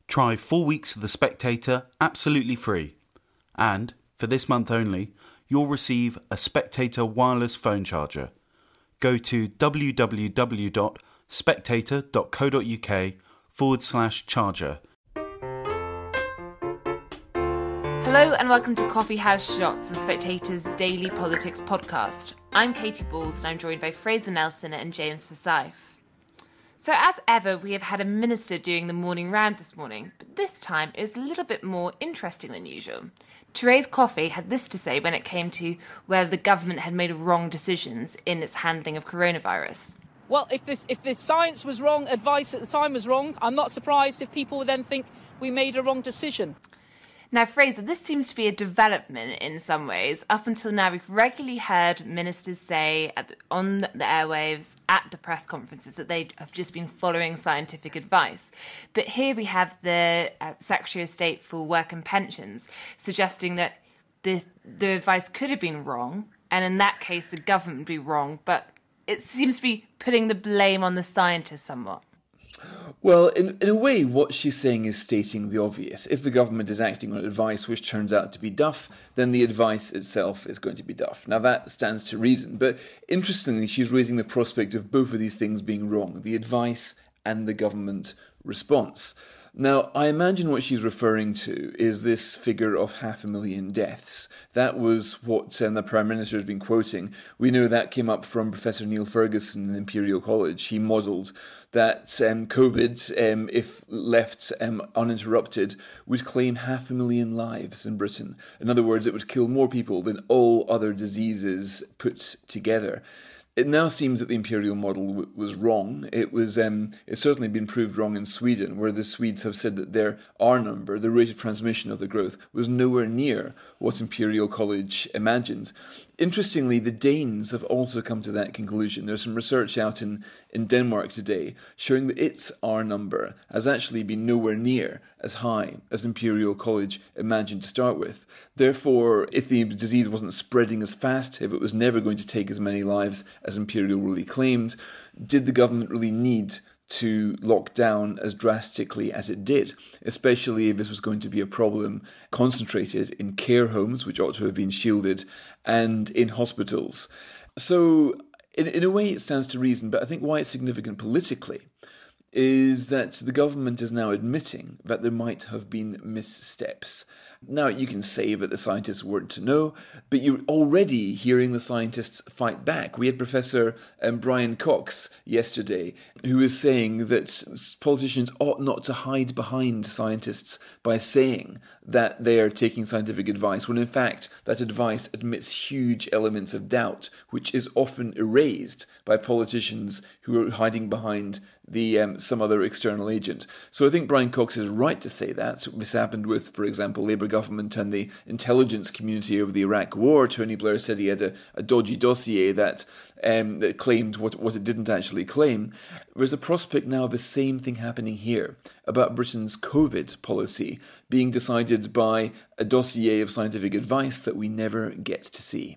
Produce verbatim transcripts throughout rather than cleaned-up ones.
Try four weeks of The Spectator absolutely free. And, for this month only, you'll receive a Spectator wireless phone charger. Go to www.spectator.co.uk forward slash charger. Hello and welcome to Coffee House Shots, the Spectator's daily politics podcast. I'm Katie Balls and I'm joined by Fraser Nelson and James Forsyth. So as ever, we have had a minister doing the morning round this morning, but this time it was a little bit more interesting than usual. Therese Coffey had this to say when it came to whether the government had made wrong decisions in its handling of coronavirus. Well, if this, if the science was wrong, advice at the time was wrong, I'm not surprised if people would then think we made a wrong decision. Now, Fraser, this seems to be a development in some ways. Up until now, we've regularly heard ministers say at the, on the airwaves, at the press conferences, that they have just been following scientific advice. But here we have the uh, Secretary of State for Work and Pensions suggesting that the, the advice could have been wrong, and in that case, the government would be wrong. But it seems to be putting the blame on the scientists somewhat. Well, in, in a way, what she's saying is stating the obvious. If the government is acting on advice which turns out to be duff, then the advice itself is going to be duff. Now, that stands to reason. But interestingly, she's raising the prospect of both of these things being wrong, the advice and the government response. Now, I imagine what she's referring to is this figure of half a million deaths. That was what um, the Prime Minister has been quoting. We know that came up from Professor Neil Ferguson in Imperial College. He modelled that um, COVID, um, if left um, uninterrupted, would claim half a million lives in Britain. In other words, it would kill more people than all other diseases put together. It now seems that the imperial model w- was wrong. It was, um, it's certainly been proved wrong in Sweden, where the Swedes have said that their R number, the rate of transmission of the growth, was nowhere near what Imperial College imagined. Interestingly, the Danes have also come to that conclusion. There's some research out in, in Denmark today showing that its R number has actually been nowhere near as high as Imperial College imagined to start with. Therefore, if the disease wasn't spreading as fast, if it was never going to take as many lives as Imperial really claimed, did the government really need to lock down as drastically as it did, especially if this was going to be a problem concentrated in care homes, which ought to have been shielded, and in hospitals. So, in, in a way, it stands to reason, but I think why it's significant politically is that the government is now admitting that there might have been missteps. Now, you can say that the scientists weren't to know, but you're already hearing the scientists fight back. We had Professor um, Brian Cox yesterday, who was saying that politicians ought not to hide behind scientists by saying that they are taking scientific advice, when in fact that advice admits huge elements of doubt, which is often erased by politicians who are hiding behind the um, some other external agent. So I think Brian Cox is right to say that. This happened with, for example, Labour government and the intelligence community over the Iraq War. Tony Blair said he had a, a dodgy dossier that, um, that claimed what, what it didn't actually claim. There's a prospect now of the same thing happening here about Britain's COVID policy being decided by a dossier of scientific advice that we never get to see.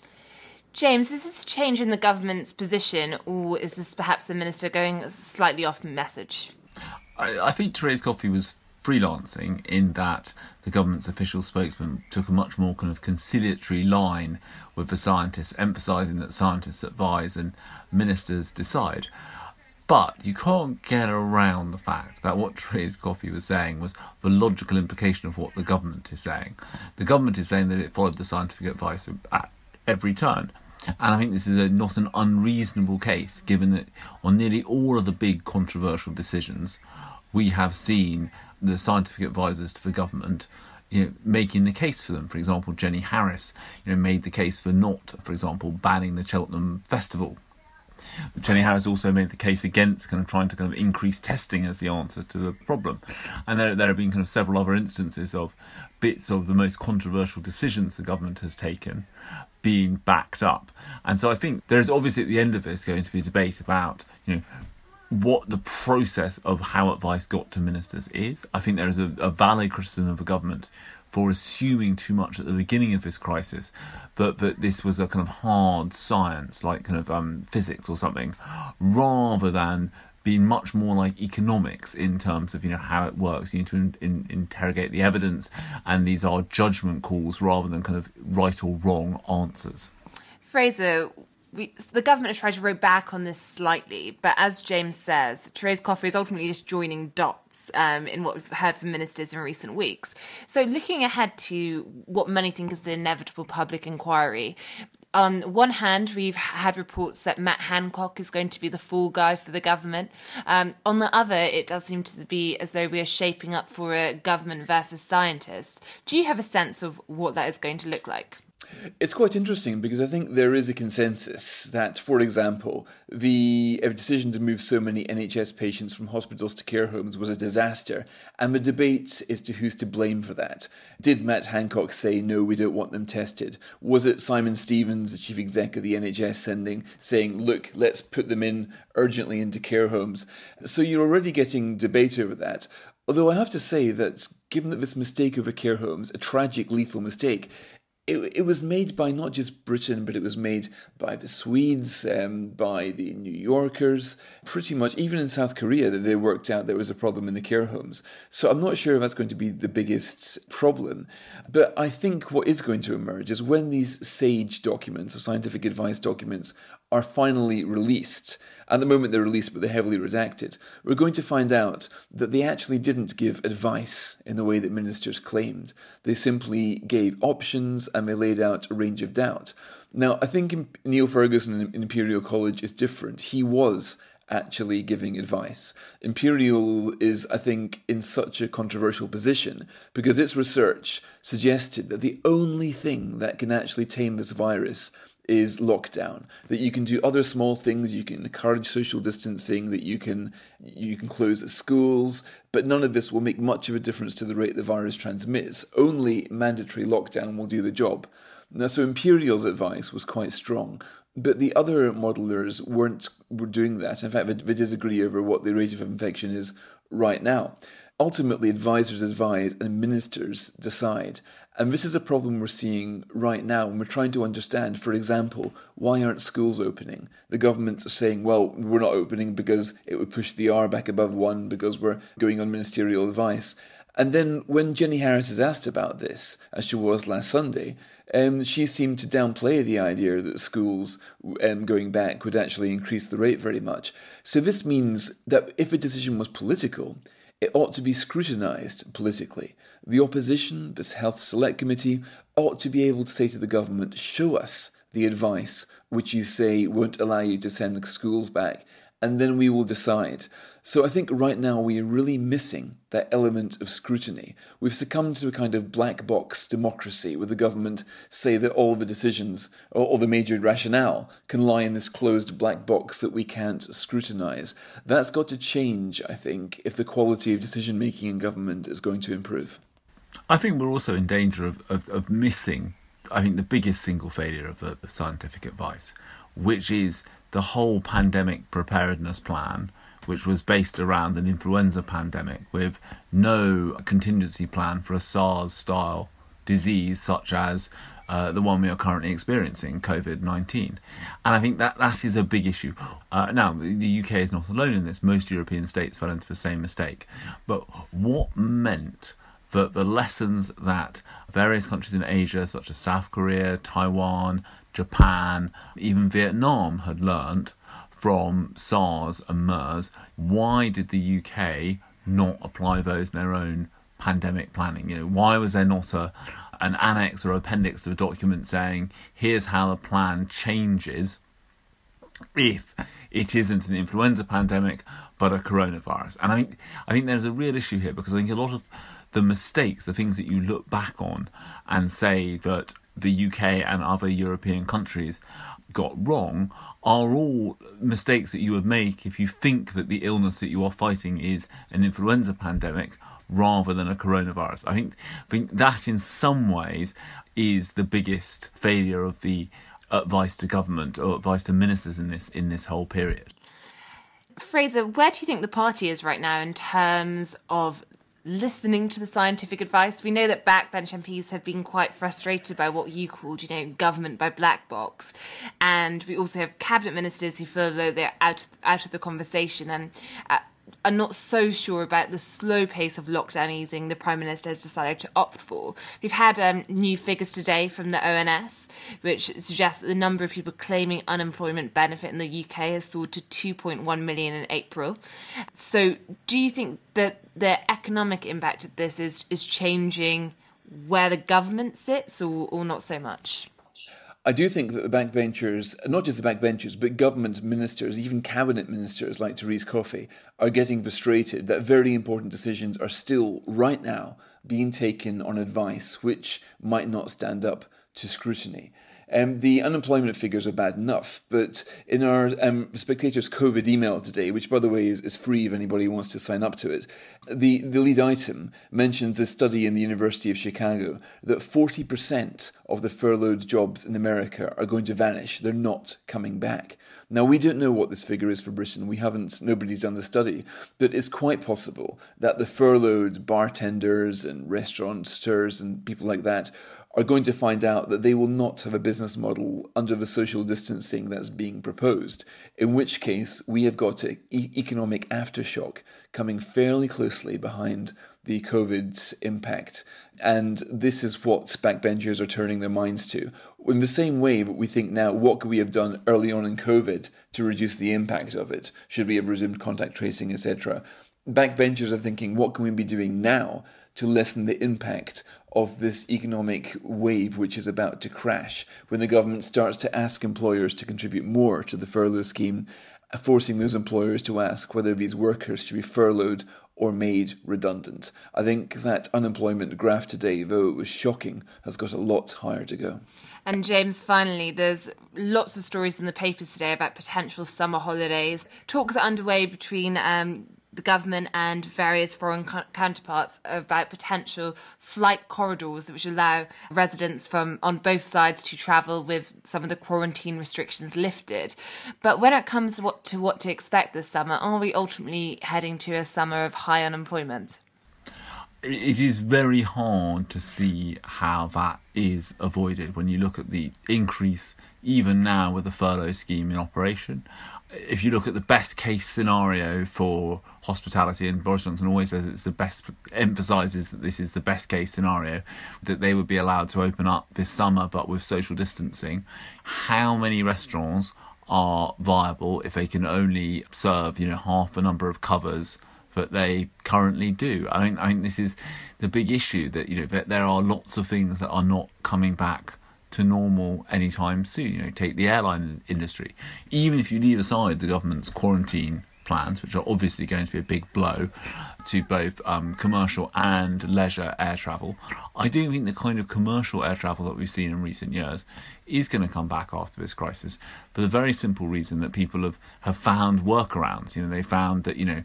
James, is this a change in the government's position, or is this perhaps the minister going slightly off message? I, I think Therese Coffey was freelancing in that the government's official spokesman took a much more kind of conciliatory line with the scientists, emphasising that scientists advise and ministers decide. But you can't get around the fact that what Therese Coffey was saying was the logical implication of what the government is saying. The government is saying that it followed the scientific advice at every turn. And I think this is a, not an unreasonable case, given that on nearly all of the big controversial decisions, we have seen the scientific advisors to the government, you know, making the case for them. For example, Jenny Harris, you know, made the case for not, for example, banning the Cheltenham Festival. Jenny Harris also made the case against kind of trying to kind of increase testing as the answer to the problem. And there, there have been kind of several other instances of bits of the most controversial decisions the government has taken being backed up. And so I think there is obviously at the end of this going to be a debate about, you know, what the process of how advice got to ministers is. I think there is a, a valid criticism of the government for assuming too much at the beginning of this crisis, that, that this was a kind of hard science, like kind of um, physics or something, rather than been much more like economics in terms of, you know, how it works. You need to in, in, interrogate the evidence, and these are judgment calls rather than kind of right or wrong answers. Fraser, we, the government has tried to row back on this slightly, but as James says, Therese Coffey is ultimately just joining dots um, in what we've heard from ministers in recent weeks. So looking ahead to what many think is the inevitable public inquiry, on one hand, we've had reports that Matt Hancock is going to be the fall guy for the government. Um, on the other, it does seem to be as though we are shaping up for a government versus scientists. Do you have a sense of what that is going to look like? It's quite interesting because I think there is a consensus that, for example, the decision to move so many N H S patients from hospitals to care homes was a disaster, and the debate is to who's to blame for that. Did Matt Hancock say, no, we don't want them tested? Was it Simon Stevens, the chief exec of the N H S, sending, saying, look, let's put them in urgently into care homes? So you're already getting debate over that. Although I have to say that, given that this mistake over care homes, a tragic, lethal mistake, It, it was made by not just Britain, but it was made by the Swedes, um, by the New Yorkers, pretty much even in South Korea, that they worked out there was a problem in the care homes. So I'm not sure if that's going to be the biggest problem. But I think what is going to emerge is when these SAGE documents, or scientific advice documents, are finally released. At the moment they're released, but they're heavily redacted. We're going to find out that they actually didn't give advice in the way that ministers claimed. They simply gave options and they laid out a range of doubt. Now, I think Neil Ferguson in Imperial College is different. He was actually giving advice. Imperial is, I think, in such a controversial position because its research suggested that the only thing that can actually tame this virus is lockdown, that you can do other small things, you can encourage social distancing, that you can you can close the schools, but none of this will make much of a difference to the rate the virus transmits. Only mandatory lockdown will do the job. Now, so Imperial's advice was quite strong, but the other modelers weren't were doing that. In fact, they, they disagree over what the rate of infection is right now. Ultimately, advisors advise and ministers decide. And this is a problem we're seeing right now when we're trying to understand, for example, why aren't schools opening? The government is saying, well, we're not opening because it would push the R back above one because we're going on ministerial advice. And then when Jenny Harris is asked about this, as she was last Sunday, um, she seemed to downplay the idea that schools um, going back would actually increase the rate very much. So this means that if a decision was political, it ought to be scrutinised politically. The opposition, this Health Select Committee, ought to be able to say to the government, show us the advice which you say won't allow you to send the schools back, and then we will decide. So I think right now we are really missing that element of scrutiny. We've succumbed to a kind of black box democracy where the government say that all the decisions or all the major rationale can lie in this closed black box that we can't scrutinise. That's got to change, I think, if the quality of decision-making in government is going to improve. I think we're also in danger of, of, of missing, I think, the biggest single failure of, of scientific advice, which is the whole pandemic preparedness plan, which was based around an influenza pandemic with no contingency plan for a SARS-style disease such as uh, the one we are currently experiencing, covid nineteen. And I think that that is a big issue. Uh, now, the U K is not alone in this. Most European states fell into the same mistake. But what meant that the lessons that various countries in Asia, such as South Korea, Taiwan, Japan, even Vietnam had learnt from SARS and MERS, why did the U K not apply those in their own pandemic planning? You know, why was there not a an annex or appendix to the document saying, here's how the plan changes if it isn't an influenza pandemic but a coronavirus? And I think I think there's a real issue here, because I think a lot of the mistakes, the things that you look back on and say that the U K and other European countries got wrong, are all mistakes that you would make if you think that the illness that you are fighting is an influenza pandemic rather than a coronavirus. I think, I think that in some ways is the biggest failure of the advice to government or advice to ministers in this in this whole period. Fraser, where do you think the party is right now in terms of listening to the scientific advice? We know that backbench M Ps have been quite frustrated by what you called, you know, government by black box. And we also have cabinet ministers who feel as though they're out, out of the conversation and uh, are not so sure about the slow pace of lockdown easing the Prime Minister has decided to opt for. We've had um, new figures today from the O N S, which suggests that the number of people claiming unemployment benefit in the U K has soared to two point one million in April. So do you think that the economic impact of this is, is changing where the government sits, or, or not so much? I do think that the backbenchers, not just the backbenchers, but government ministers, even cabinet ministers like Therese Coffey, are getting frustrated that very important decisions are still, right now, being taken on advice which might not stand up to scrutiny. Um, the unemployment figures are bad enough, but in our um, Spectator's COVID email today, which by the way is, is free if anybody wants to sign up to it, the, the lead item mentions a study in the University of Chicago that forty percent of the furloughed jobs in America are going to vanish. They're not coming back. Now, we don't know what this figure is for Britain. We haven't, nobody's done the study, but it's quite possible that the furloughed bartenders and restaurateurs and people like that are going to find out that they will not have a business model under the social distancing that's being proposed, in which case we have got an e- economic aftershock coming fairly closely behind the COVID impact. And this is what backbenchers are turning their minds to. In the same way that we think now, what could we have done early on in COVID to reduce the impact of it? Should we have resumed contact tracing, et cetera? Backbenchers are thinking, what can we be doing now to lessen the impact of this economic wave which is about to crash when the government starts to ask employers to contribute more to the furlough scheme, forcing those employers to ask whether these workers should be furloughed or made redundant. I think that unemployment graph today, though it was shocking, has got a lot higher to go. And James, finally, there's lots of stories in the papers today about potential summer holidays. Talks are underway between um, the government and various foreign co- counterparts about potential flight corridors which allow residents from on both sides to travel with some of the quarantine restrictions lifted. But when it comes to what to, what to expect this summer, are we ultimately heading to a summer of high unemployment? It is very hard to see how that is avoided when you look at the increase, even now with the furlough scheme in operation. If you look at the best case scenario for hospitality, and Boris Johnson always says it's the best, emphasises that this is the best case scenario, that they would be allowed to open up this summer but with social distancing. How many restaurants are viable if they can only serve, you know, half the number of covers that they currently do? I mean, I think this is the big issue, that, you know, that there are lots of things that are not coming back to normal anytime soon. You know, take the airline industry. Even if you leave aside the government's quarantine plans, which are obviously going to be a big blow to both um, commercial and leisure air travel, I do think the kind of commercial air travel that we've seen in recent years is going to come back after this crisis, for the very simple reason that people have, have found workarounds. You know, they found that, you know,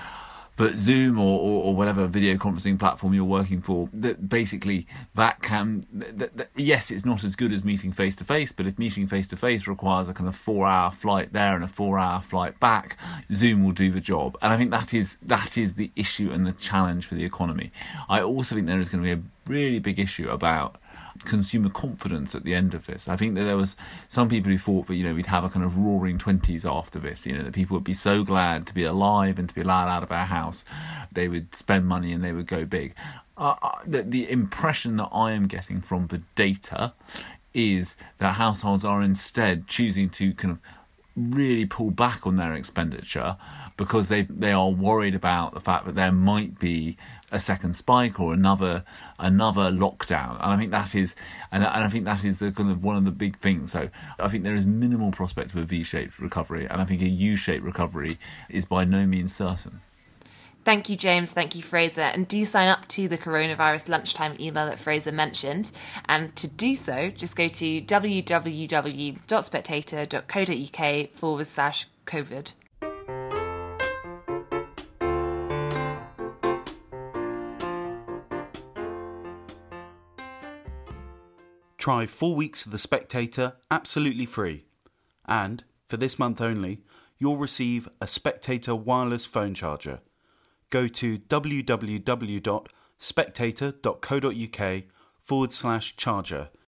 but Zoom or, or, or whatever video conferencing platform you're working for, that basically that can, that, that, yes, it's not as good as meeting face-to-face, but if meeting face-to-face requires a kind of four-hour flight there and a four-hour flight back, Zoom will do the job. And I think that is that is the issue and the challenge for the economy. I also think there is going to be a really big issue about consumer confidence at the end of this. I think that there was some people who thought that, you know, we'd have a kind of roaring twenties after this, you know, that people would be so glad to be alive and to be allowed out of our house, they would spend money and they would go big. Uh, the, the impression that I am getting from the data is that households are instead choosing to kind of really pull back on their expenditure because they they are worried about the fact that there might be a second spike or another another lockdown. And I think that is and, and I think that is the kind of one of the big things. So I think there is minimal prospect of a V-shaped recovery, and I think a U-shaped recovery is by no means certain. Thank you, James. Thank you, Fraser. And do sign up to the coronavirus lunchtime email that Fraser mentioned. And to do so, just go to www.spectator.co.uk forward slash COVID. Try four weeks of The Spectator absolutely free. And, for this month only, you'll receive a Spectator wireless phone charger. go to www.spectator.co.uk forward slash charger